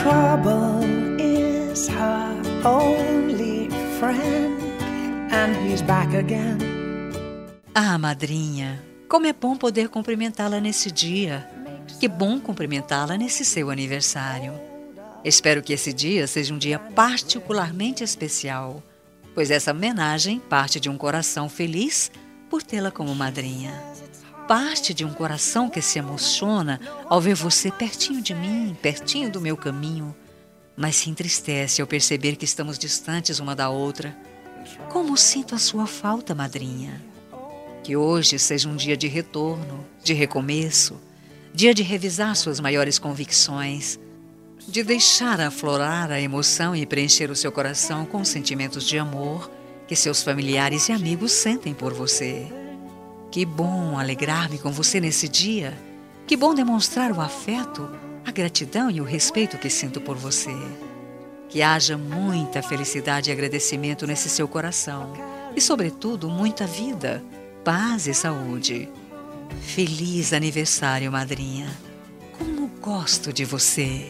trouble is her only friend, and he's back again. Ah, madrinha, como é bom poder cumprimentá-la nesse dia. Que bom cumprimentá-la nesse seu aniversário. Espero que esse dia seja um dia particularmente especial, pois essa homenagem parte de um coração feliz por tê-la como madrinha. Parte de um coração que se emociona ao ver você pertinho de mim, pertinho do meu caminho, mas se entristece ao perceber que estamos distantes uma da outra. Como sinto a sua falta, madrinha. Que hoje seja um dia de retorno, de recomeço, dia de revisar suas maiores convicções, de deixar aflorar a emoção e preencher o seu coração com sentimentos de amor que seus familiares e amigos sentem por você. Que bom alegrar-me com você nesse dia. Que bom demonstrar o afeto, a gratidão e o respeito que sinto por você. Que haja muita felicidade e agradecimento nesse seu coração e, sobretudo, muita vida, paz e saúde. Feliz aniversário, madrinha. Como gosto de você.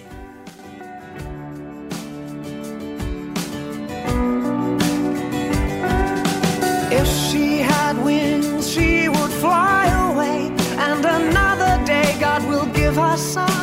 If she had wings, she would fly away, and another day God will give her some